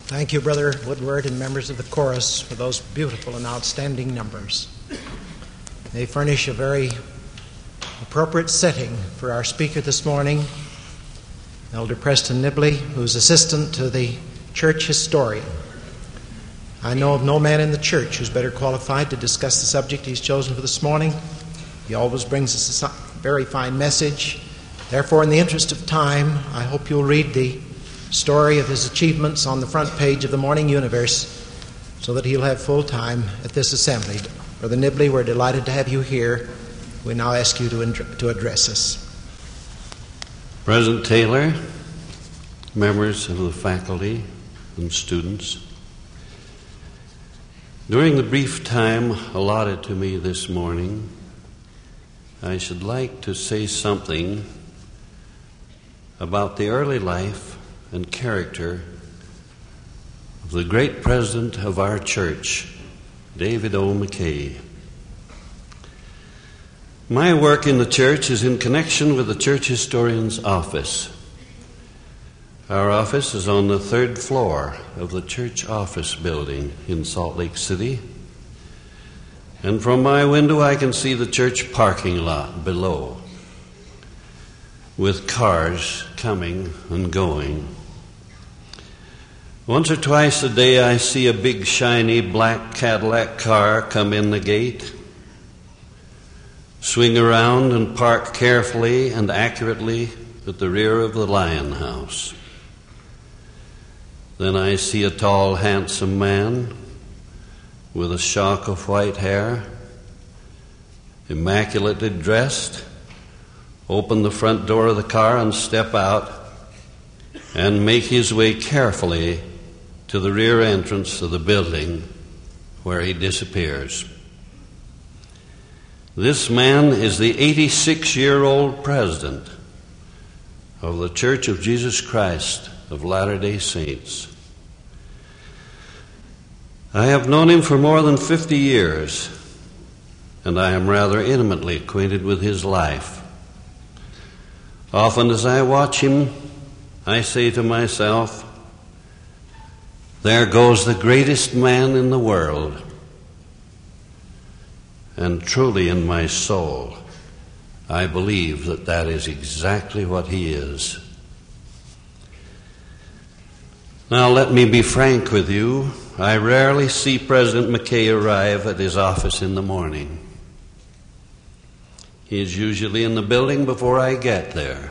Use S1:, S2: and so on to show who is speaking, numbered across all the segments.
S1: Thank you, Brother Woodward and members of the chorus, for those beautiful and outstanding numbers. They furnish a very appropriate setting for our speaker this morning, Elder Preston Nibley, who's assistant to the church historian. I know of no man in the church who's better qualified to discuss the subject he's chosen for this morning. He always brings us a very fine message. Therefore, in the interest of time, I hope you'll read the story of his achievements on the front page of the Morning Universe so that he'll have full time at this assembly. Brother Nibley, we're delighted to have you here. We now ask you to address us.
S2: President Taylor, members of the faculty and students, during the brief time allotted to me this morning, I should like to say something about the early life and character of the great president of our church, David O. McKay. My work in the church is in connection with the church historian's office. Our office is on the third floor of the church office building in Salt Lake City. And from my window I can see the church parking lot below, with cars coming and going. Once or twice a day I see a big shiny black Cadillac car come in the gate, swing around and park carefully and accurately at the rear of the Lion House. Then I see a tall, handsome man with a shock of white hair, immaculately dressed, open the front door of the car and step out and make his way carefully to the rear entrance of the building, where he disappears. This man is the 86-year-old president of the Church of Jesus Christ of Latter-day Saints. I have known him for more than 50 years, and I am rather intimately acquainted with his life. Often as I watch him, I say to myself, there goes the greatest man in the world. And truly in my soul, I believe that that is exactly what he is. Now let me be frank with you. I rarely see President McKay arrive at his office in the morning. He is usually in the building before I get there.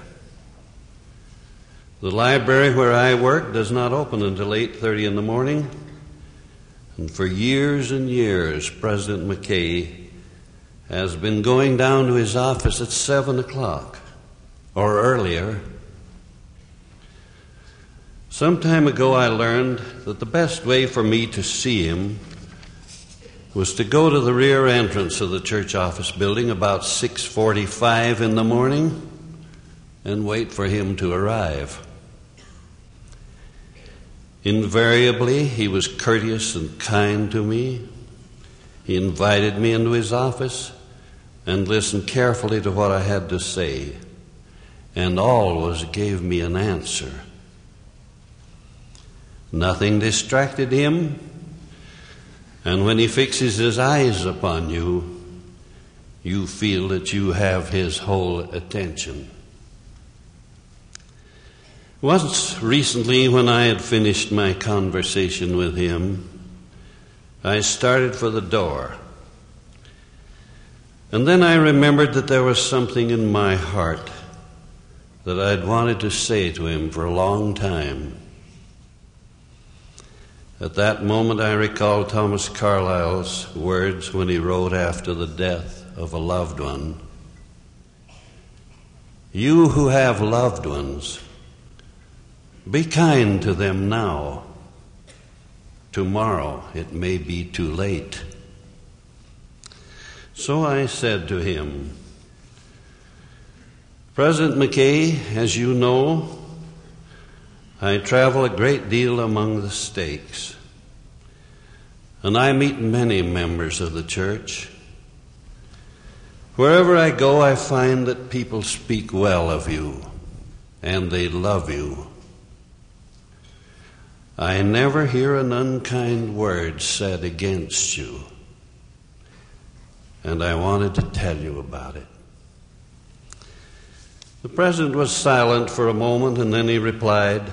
S2: The library where I work does not open until 8:30 in the morning, and for years and years, President McKay has been going down to his office at 7 o'clock or earlier. Some time ago I learned that the best way for me to see him was to go to the rear entrance of the church office building about 6:45 in the morning and wait for him to arrive. Invariably, he was courteous and kind to me. He invited me into his office and listened carefully to what I had to say, and always gave me an answer. Nothing distracted him, and when he fixes his eyes upon you, you feel that you have his whole attention. Once recently, when I had finished my conversation with him, I started for the door. And then I remembered that there was something in my heart that I'd wanted to say to him for a long time. At that moment, I recalled Thomas Carlyle's words when he wrote after the death of a loved one. You who have loved ones, be kind to them now. Tomorrow it may be too late. So I said to him, President McKay, as you know, I travel a great deal among the stakes, and I meet many members of the church. Wherever I go, I find that people speak well of you, and they love you. I never hear an unkind word said against you, and I wanted to tell you about it." The president was silent for a moment, and then he replied,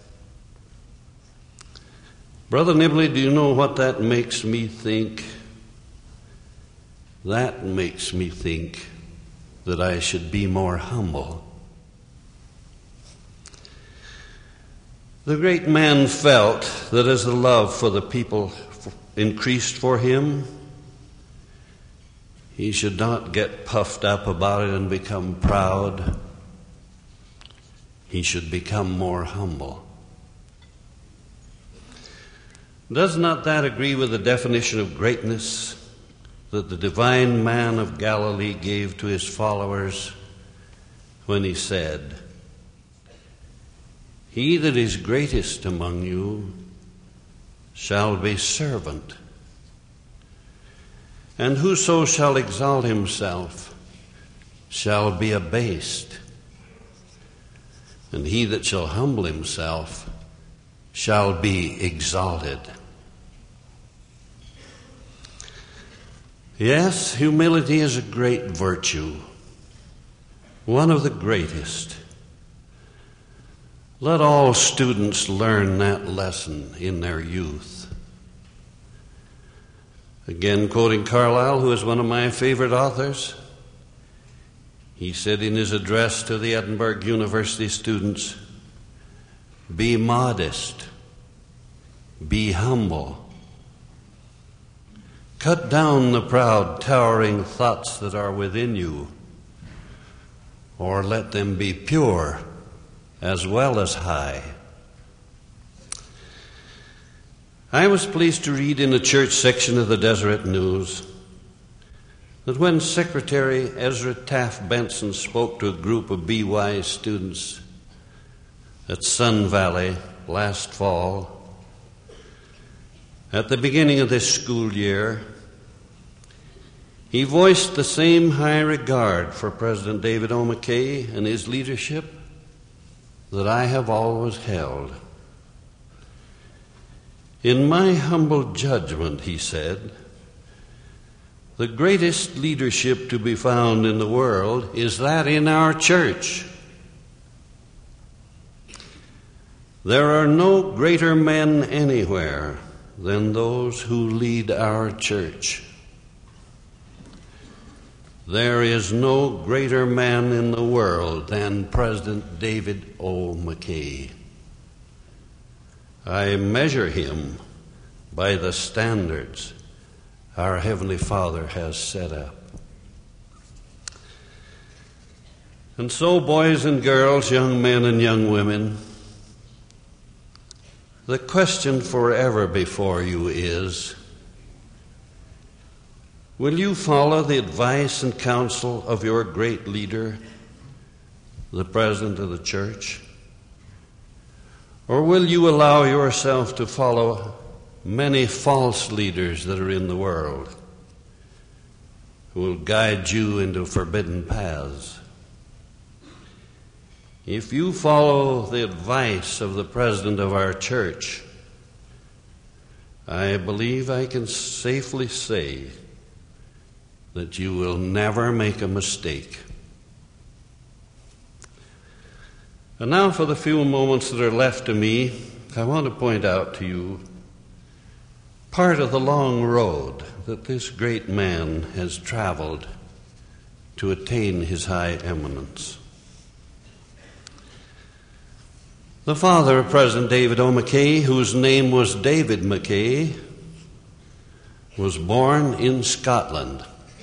S2: "Brother Nibley, do you know what that makes me think? That makes me think that I should be more humble." The great man felt that as the love for the people increased for him, he should not get puffed up about it and become proud. He should become more humble. Does not that agree with the definition of greatness that the divine man of Galilee gave to his followers when he said, "He that is greatest among you shall be servant, and whoso shall exalt himself shall be abased, and he that shall humble himself shall be exalted." Yes, humility is a great virtue, one of the greatest. Let all students learn that lesson in their youth. Again, quoting Carlyle, who is one of my favorite authors, he said in his address to the Edinburgh University students, "Be modest, be humble. Cut down the proud, towering thoughts that are within you, or let them be pure as well as high." I was pleased to read in the church section of the Deseret News that when Secretary Ezra Taft Benson spoke to a group of BY students at Sun Valley last fall, at the beginning of this school year, he voiced the same high regard for President David O. McKay and his leadership that I have always held. "In my humble judgment," he said, "the greatest leadership to be found in the world is that in our church. There are no greater men anywhere than those who lead our church. There is no greater man in the world than President David O. McKay. I measure him by the standards our Heavenly Father has set up." And so, boys and girls, young men and young women, the question forever before you is, will you follow the advice and counsel of your great leader, the President of the Church? Or will you allow yourself to follow many false leaders that are in the world who will guide you into forbidden paths? If you follow the advice of the President of our church, I believe I can safely say that you will never make a mistake. And now, for the few moments that are left to me, I want to point out to you part of the long road that this great man has traveled to attain his high eminence. The father of President David O. McKay, whose name was David McKay, was born in Scotland.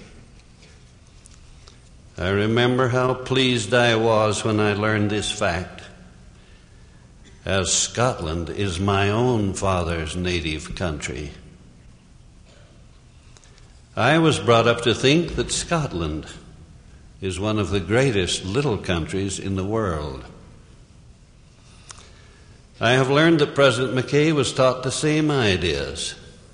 S2: I remember how pleased I was when I learned this fact, as Scotland is my own father's native country. I was brought up to think that Scotland is one of the greatest little countries in the world. I have learned that President McKay was taught the same ideas,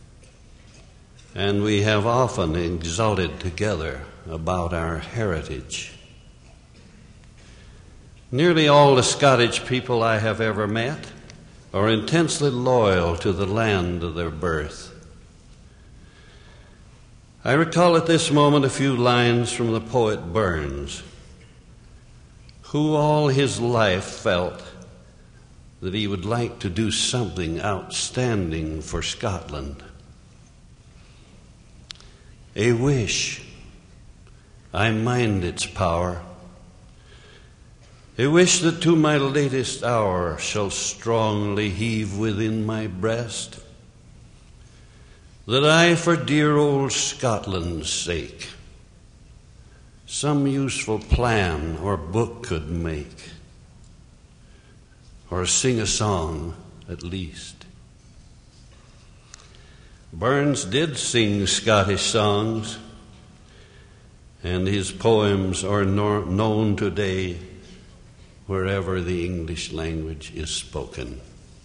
S2: and we have often exulted together about our heritage. Nearly all the Scottish people I have ever met or intensely loyal to the land of their birth. I recall at this moment a few lines from the poet Burns, who all his life felt that he would like to do something outstanding for Scotland. A wish, I mind its power, a wish that to my latest hour shall strongly heave within my breast, that I for dear old Scotland's sake some useful plan or book could make, or sing a song at least. Burns did sing Scottish songs, and his poems are known today wherever the English language is spoken.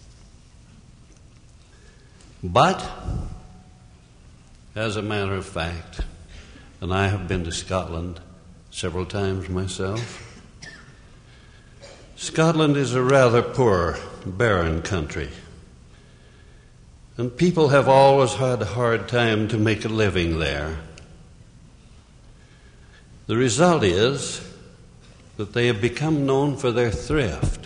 S2: But, as a matter of fact, and I have been to Scotland several times myself, Scotland is a rather poor, barren country, and people have always had a hard time to make a living there. The result is that they have become known for their thrift.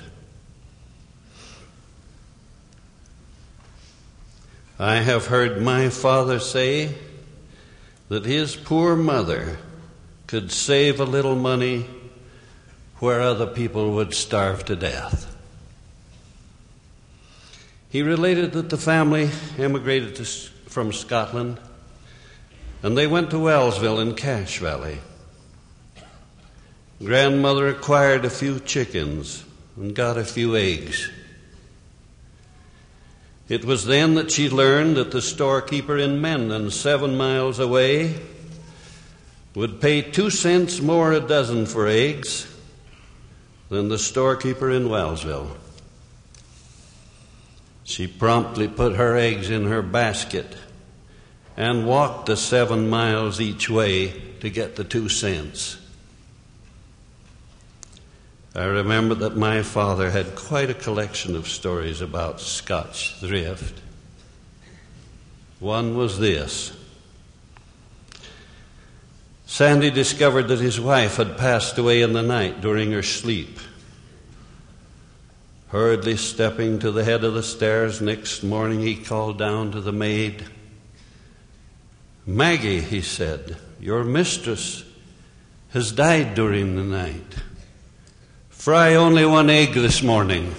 S2: I have heard my father say that his poor mother could save a little money where other people would starve to death. He related that the family emigrated from Scotland, and they went to Wellsville in Cache Valley. Grandmother acquired a few chickens and got a few eggs. It was then that she learned that the storekeeper in Mendon, 7 miles away, would pay 2 cents more a dozen for eggs than the storekeeper in Wellsville. She promptly put her eggs in her basket and walked the 7 miles each way to get the 2 cents. I remember that my father had quite a collection of stories about Scotch thrift. One was this. Sandy discovered that his wife had passed away in the night during her sleep. Hurriedly stepping to the head of the stairs next morning, he called down to the maid. "Maggie," he said, "your mistress has died during the night. Fry only 1 egg this morning."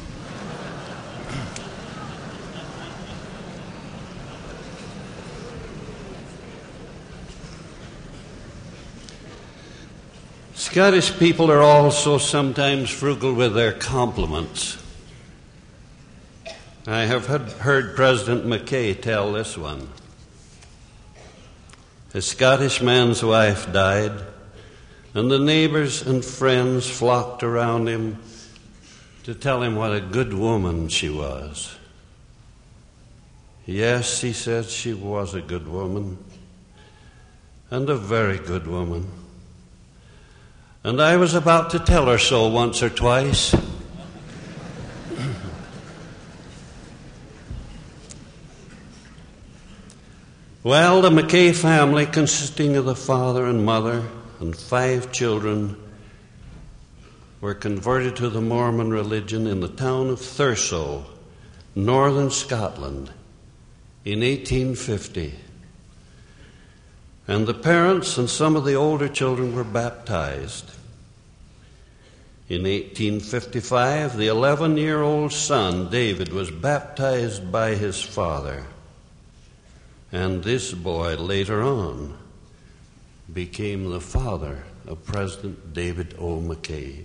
S2: Scottish people are also sometimes frugal with their compliments. I have heard President Mackay tell this one. A Scottish man's wife died, and the neighbors and friends flocked around him to tell him what a good woman she was. Yes, he said, she was a good woman, and a very good woman. And I was about to tell her so once or twice. Well, the Mackay family, consisting of the father and mother and 5 children, were converted to the Mormon religion in the town of Thurso, northern Scotland, in 1850. And the parents and some of the older children were baptized. In 1855, the 11-year-old son, David, was baptized by his father. And this boy, later on, became the father of President David O. Mackay.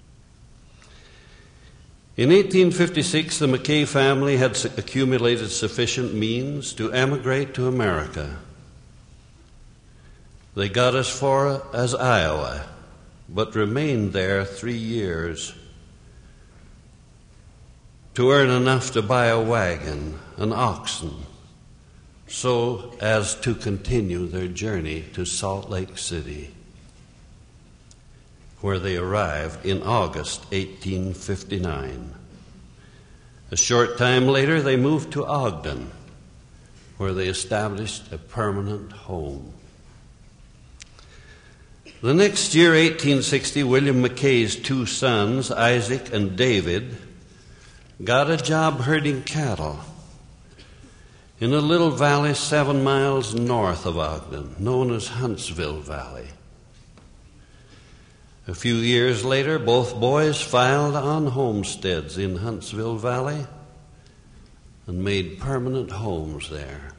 S2: In 1856, the Mackay family had accumulated sufficient means to emigrate to America. They got as far as Iowa, but remained there 3 years to earn enough to buy a wagon and oxen, so as to continue their journey to Salt Lake City, where they arrived in August 1859. A short time later, they moved to Ogden, where they established a permanent home. The next year, 1860, William McKay's two sons, Isaac and David, got a job herding cattle in a little valley 7 miles north of Ogden, known as Huntsville Valley. A few years later, both boys filed on homesteads in Huntsville Valley and made permanent homes there.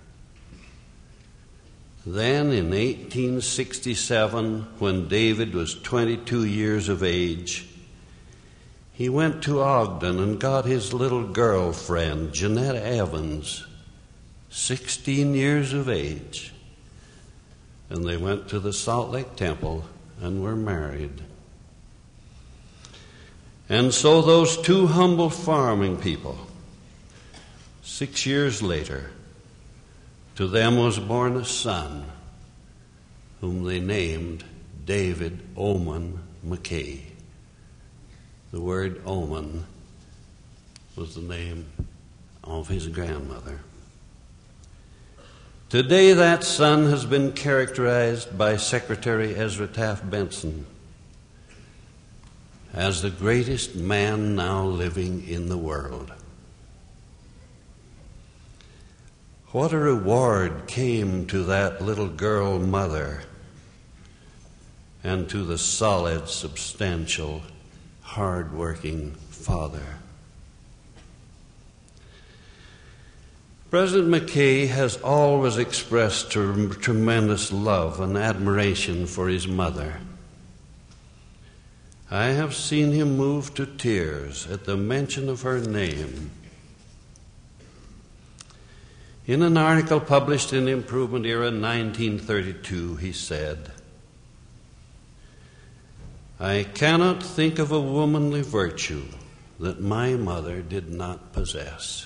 S2: Then, in 1867, when David was 22 years of age, he went to Ogden and got his little girlfriend, Jeanette Evans, 16 years of age, and they went to the Salt Lake Temple and were married. And so those two humble farming people, 6 years later, to them was born a son, whom they named David Oman McKay. The word Oman was the name of his grandmother. Today that son has been characterized by Secretary Ezra Taft Benson as the greatest man now living in the world. What a reward came to that little girl mother and to the solid, substantial, hard-working father. President McKay has always expressed tremendous love and admiration for his mother. I have seen him move to tears at the mention of her name. In an article published in Improvement Era 1932, he said, "I cannot think of a womanly virtue that my mother did not possess.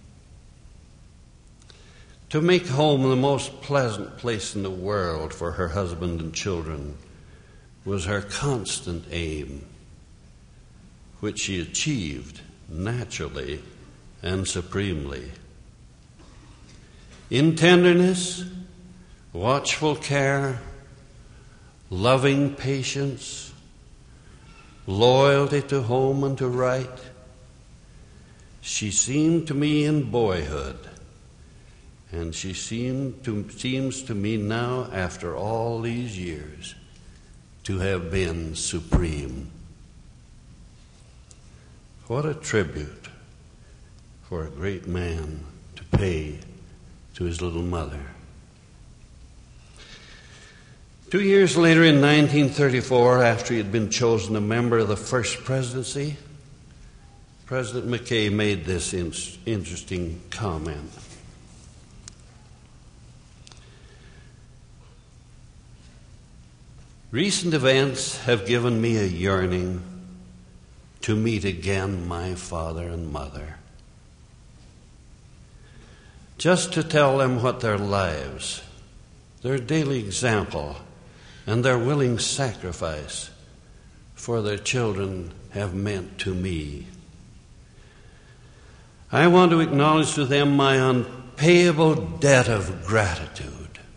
S2: To make home the most pleasant place in the world for her husband and children was her constant aim, which she achieved naturally and supremely. In tenderness, watchful care, loving patience, loyalty to home and to right, she seemed to me in boyhood, and she seems to me now, after all these years, to have been supreme." What a tribute for a great man to pay to his little mother. 2 years later, in 1934, after he had been chosen a member of the first presidency, President McKay made this interesting comment. "Recent events have given me a yearning to meet again my father and mother, just to tell them what their lives, their daily example, and their willing sacrifice for their children have meant to me. I want to acknowledge to them my unpayable debt of gratitude.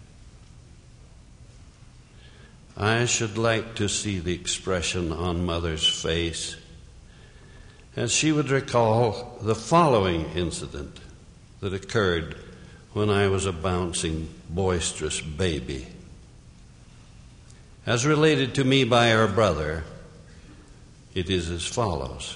S2: I should like to see the expression on Mother's face as she would recall the following incident that occurred when I was a bouncing, boisterous baby. As related to me by our brother, it is as follows.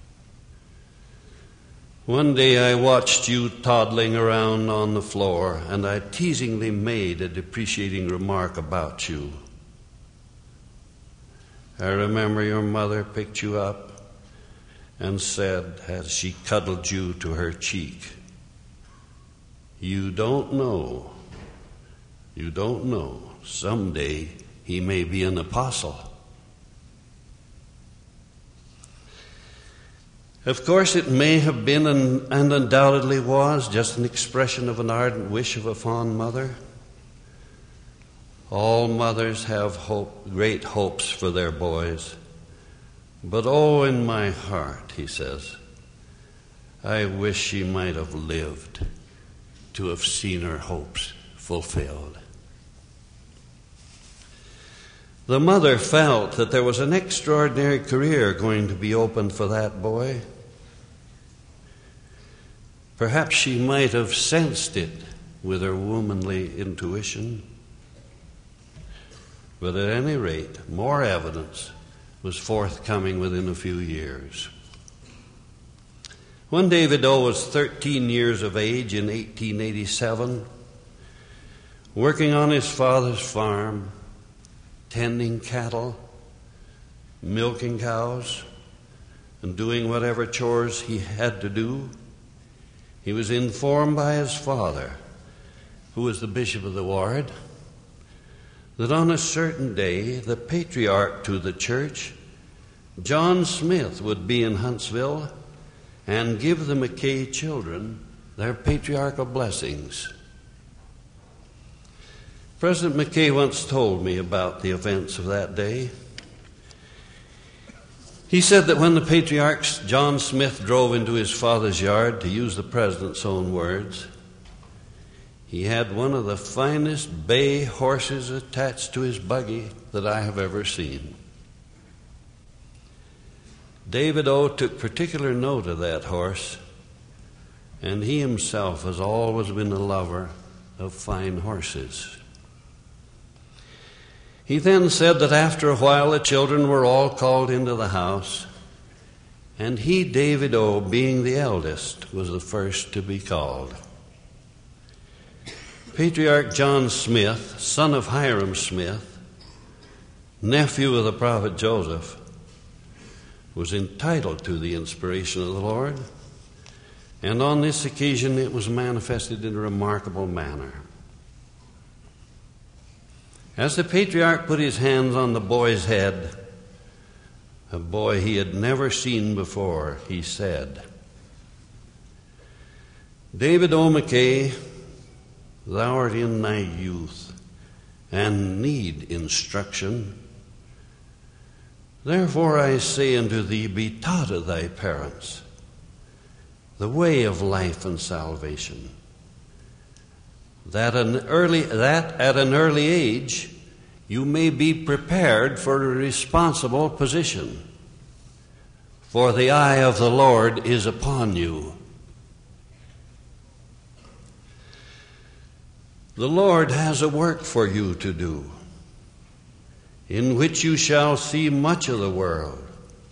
S2: One day I watched you toddling around on the floor, and I teasingly made a depreciating remark about you. I remember your mother picked you up and said, as she cuddled you to her cheek, you don't know, someday he may be an apostle." Of course, it may have been and undoubtedly was just an expression of an ardent wish of a fond mother. All mothers have great hopes for their boys. But oh, in my heart, he says, I wish she might have lived to have seen her hopes fulfilled. The mother felt that there was an extraordinary career going to be opened for that boy. Perhaps she might have sensed it with her womanly intuition. But at any rate, more evidence was forthcoming within a few years. When David O was 13 years of age in 1887, working on his father's farm, tending cattle, milking cows, and doing whatever chores he had to do, he was informed by his father, who was the bishop of the ward, that on a certain day the patriarch to the church, John Smith, would be in Huntsville and give the McKay children their patriarchal blessings. President McKay once told me about the events of that day. He said that when the patriarch John Smith drove into his father's yard, to use the president's own words, he had one of the finest bay horses attached to his buggy that I have ever seen. David O. took particular note of that horse, and he himself has always been a lover of fine horses. He then said that after a while the children were all called into the house, and he, David O., being the eldest, was the first to be called. Patriarch John Smith, son of Hiram Smith, nephew of the prophet Joseph, was entitled to the inspiration of the Lord, and on this occasion it was manifested in a remarkable manner. As the patriarch put his hands on the boy's head, a boy he had never seen before, he said, "David O. McKay, thou art in thy youth and need instruction. Therefore I say unto thee, be taught of thy parents the way of life and salvation, that at an early age you may be prepared for a responsible position. For the eye of the Lord is upon you." The Lord has a work for you to do, in which you shall see much of the world,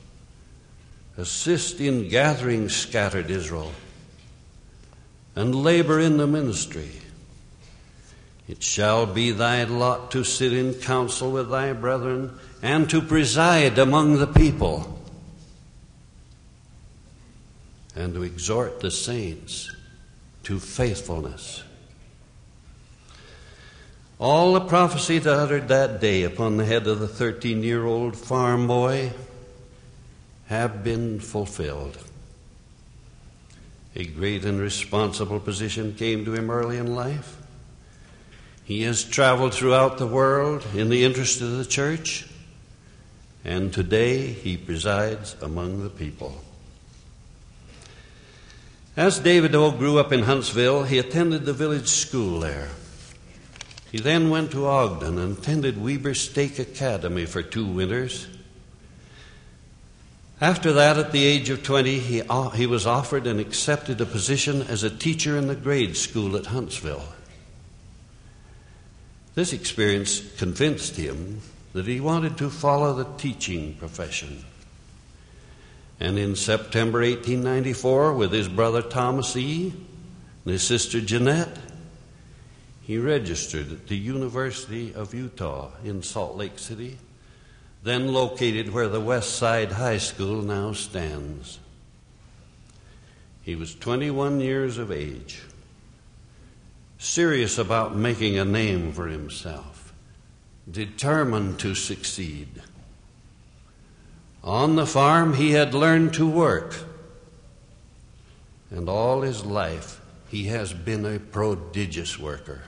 S2: assist in gathering scattered Israel, and labor in the ministry. It shall be thy lot to sit in council with thy brethren, and to preside among the people, and to exhort the saints to faithfulness. All the prophecies uttered that day upon the head of the 13-year-old farm boy have been fulfilled. A great and responsible position came to him early in life. He has traveled throughout the world in the interest of the church, and today he presides among the people. As David O. grew up in Huntsville, he attended the village school there. He then went to Ogden and attended Weber Stake Academy for 2 winters. After that, at the age of 20, he was offered and accepted a position as a teacher in the grade school at Huntsville. This experience convinced him that he wanted to follow the teaching profession. And in September 1894, with his brother Thomas E. and his sister Jeanette, he registered at the University of Utah in Salt Lake City, then located where the West Side High School now stands. He was 21 years of age, serious about making a name for himself, determined to succeed. On the farm, he had learned to work, and all his life he has been a prodigious worker.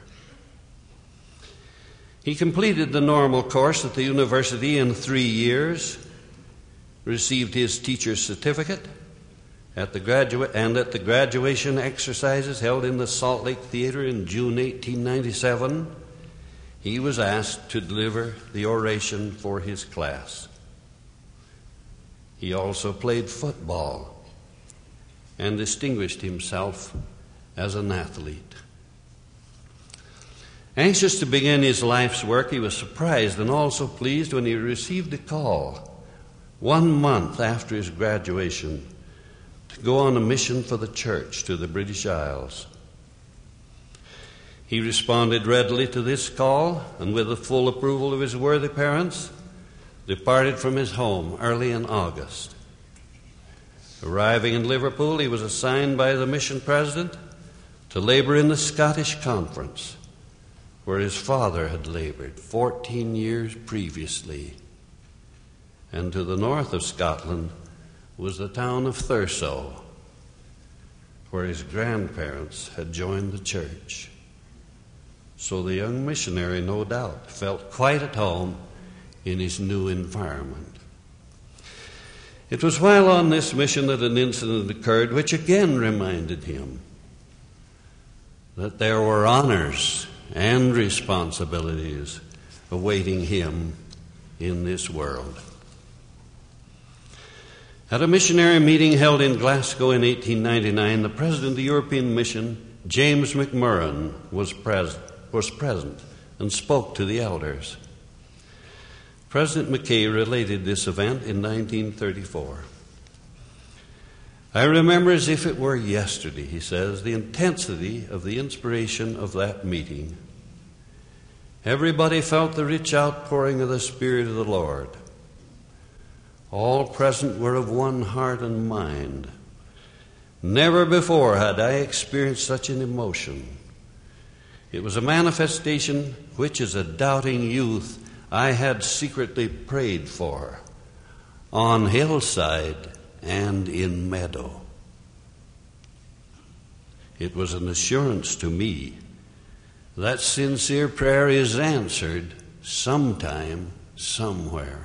S2: He completed the normal course at the university in 3 years, received his teacher's certificate, At the graduation exercises held in the Salt Lake Theater in June 1897, he was asked to deliver the oration for his class. He also played football and distinguished himself as an athlete. Anxious to begin his life's work, he was surprised and also pleased when he received a call 1 month after his graduation to go on a mission for the church to the British Isles. He responded readily to this call, and with the full approval of his worthy parents, departed from his home early in August. Arriving in Liverpool, he was assigned by the mission president to labor in the Scottish Conference, where his father had labored 14 years previously. And to the north of Scotland was the town of Thurso, where his grandparents had joined the church. So the young missionary, no doubt, felt quite at home in his new environment. It was while on this mission that an incident occurred which again reminded him that there were honors and responsibilities awaiting him in this world. At a missionary meeting held in Glasgow in 1899, the president of the European Mission, James McMurran, was present and spoke to the elders. President Mackay related this event in 1934. I remember as if it were yesterday, he says, the intensity of the inspiration of that meeting. Everybody felt the rich outpouring of the Spirit of the Lord. All present were of one heart and mind. Never before had I experienced such an emotion. It was a manifestation which, as a doubting youth, I had secretly prayed for, on hillside and in meadow. It was an assurance to me that sincere prayer is answered sometime, somewhere.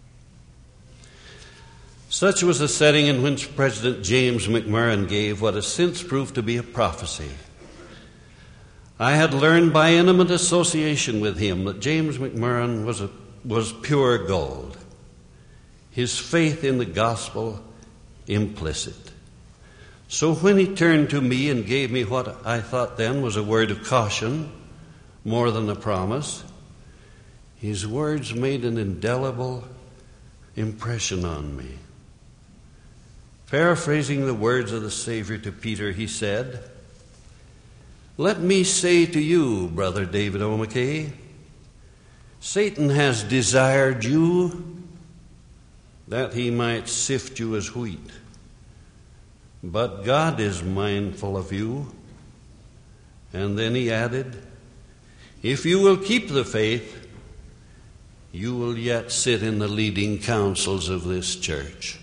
S2: Such was the setting in which President James McMurran gave what has since proved to be a prophecy. I had learned by intimate association with him that James McMurran was pure gold, his faith in the gospel implicit. So when he turned to me and gave me what I thought then was a word of caution, more than a promise, his words made an indelible impression on me. Paraphrasing the words of the Savior to Peter, he said, "Let me say to you, Brother David O. Mackay, Satan has desired you that he might sift you as wheat. But God is mindful of you." And then he added, "If you will keep the faith, you will yet sit in the leading councils of this church."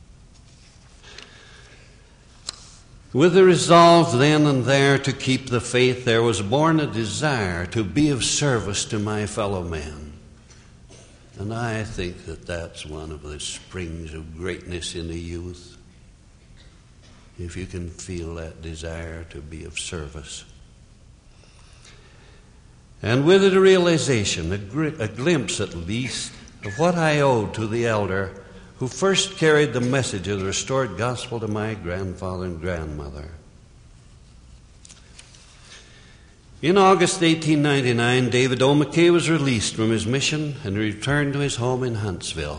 S2: With the resolve then and there to keep the faith, there was born a desire to be of service to my fellow men. And I think that that's one of the springs of greatness in the youth, if you can feel that desire to be of service. And with it a realization, a glimpse at least, of what I owed to the elder who first carried the message of the restored gospel to my grandfather and grandmother. In August 1899, David O. Mackay was released from his mission and returned to his home in Huntsville.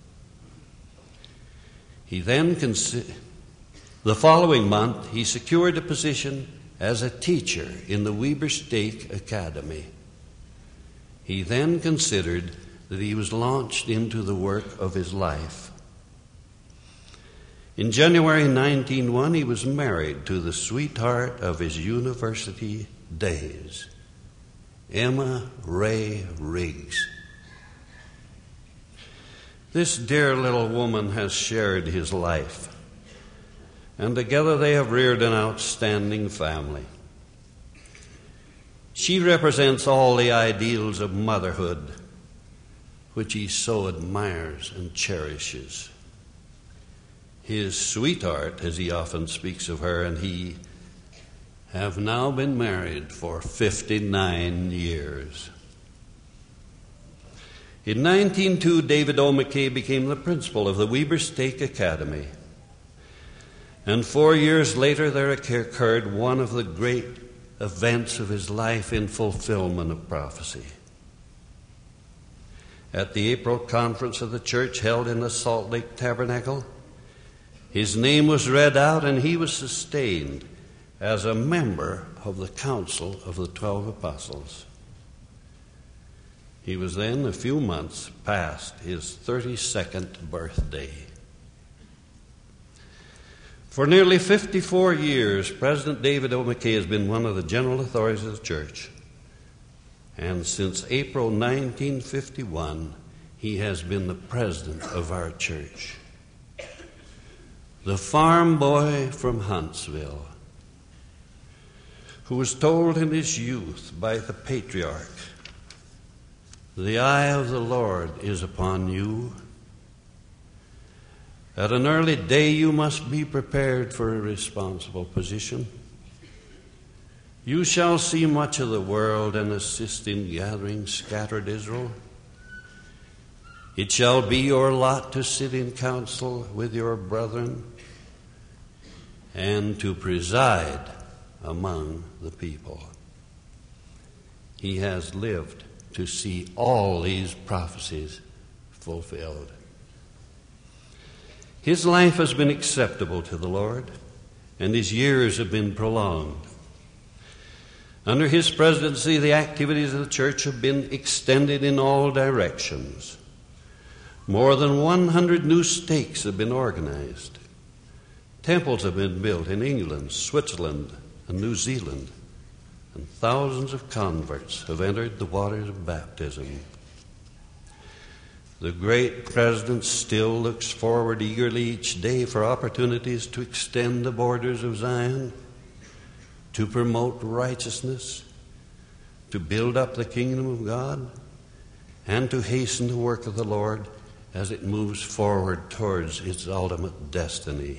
S2: The following month, he secured a position as a teacher in the Weber Stake Academy. He then considered that he was launched into the work of his life. In January 1901, he was married to the sweetheart of his university days, Emma Ray Riggs. This dear little woman has shared his life, and together they have reared an outstanding family. She represents all the ideals of motherhood, which he so admires and cherishes. his sweetheart, as he often speaks of her, and he have now been married for 59 years. In 1902, David O. McKay became the principal of the Weber Stake Academy. And 4 years later, there occurred one of the great events of his life in fulfillment of prophecy. At the April conference of the church held in the Salt Lake Tabernacle, his name was read out and he was sustained as a member of the Council of the 12 Apostles. He was then a few months past his 32nd birthday. For nearly 54 years, President David O. McKay has been one of the general authorities of the church. And since April 1951, he has been the president of our church. The farm boy from Huntsville, who was told in his youth by the patriarch, "The eye of the Lord is upon you. At an early day you must be prepared for a responsible position. You shall see much of the world and assist in gathering scattered Israel. It shall be your lot to sit in council with your brethren and to preside among the people." He has lived to see all these prophecies fulfilled. His life has been acceptable to the Lord, and his years have been prolonged. Under his presidency, the activities of the church have been extended in all directions. More than 100 new stakes have been organized. Temples have been built in England, Switzerland, and New Zealand, and thousands of converts have entered the waters of baptism. The great president still looks forward eagerly each day for opportunities to extend the borders of Zion, to promote righteousness, to build up the kingdom of God, and to hasten the work of the Lord as it moves forward towards its ultimate destiny.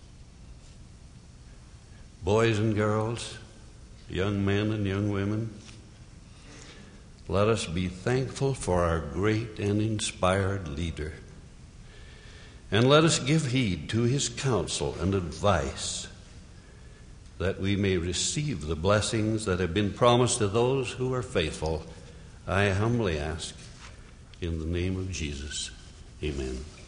S2: Boys and girls, young men and young women, let us be thankful for our great and inspired leader. And let us give heed to his counsel and advice, that we may receive the blessings that have been promised to those who are faithful. I humbly ask in the name of Jesus. Amen.